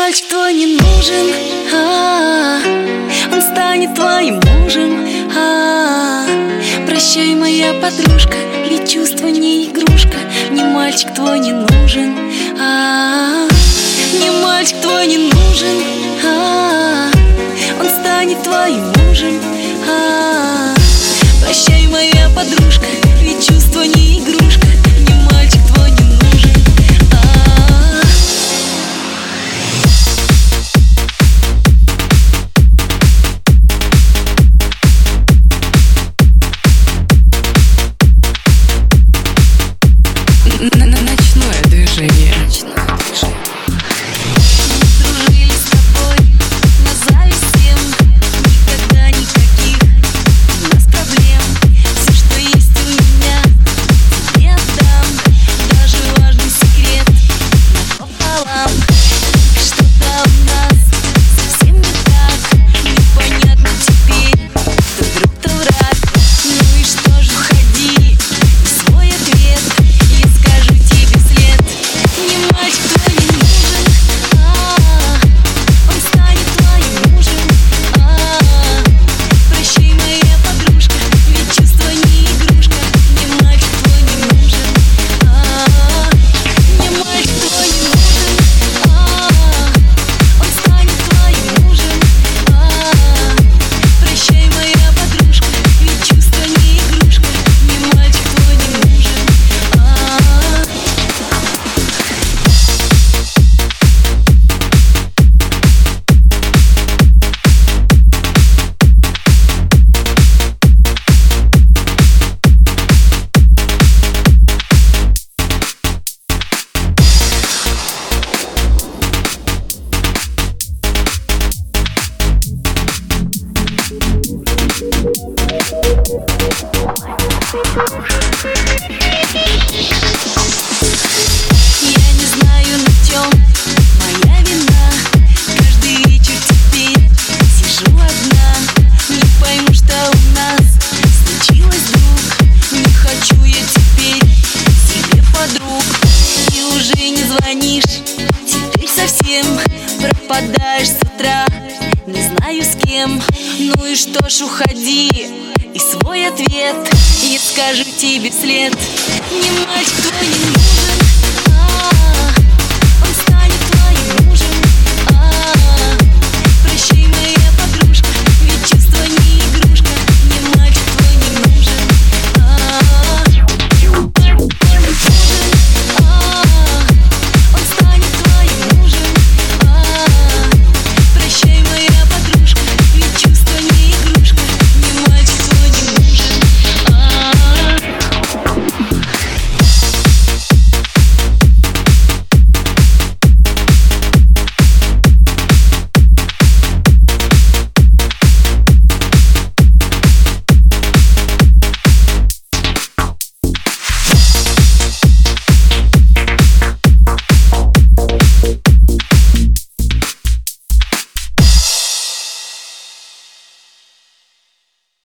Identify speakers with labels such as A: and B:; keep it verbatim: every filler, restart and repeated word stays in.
A: мальчик твой не нужен, а -а -а. Он станет твоим мужем, а -а -а. Прощай, моя подружка, ведь чувство не игрушка. Мне мальчик твой не нужен, а -а -а. Мне мальчик твой не нужен, а -а -а. Он станет твоим мужем, а -а -а. Прощай, моя подружка, ведь чувство не игрушка. Мне мальчик твой не нужен, а -а -а.
B: Ночное движение.
A: Я не знаю, на чем моя вина. Каждый вечер теперь сижу одна. Не пойму, что у нас случилось вдруг. Не хочу я теперь себе подруг. И уже не звонишь, теперь совсем пропадаешь с утра. Не знаю с кем, ну и что ж, уходи. И свой ответ я скажу тебе вслед. Мне мальчик твой не нужен.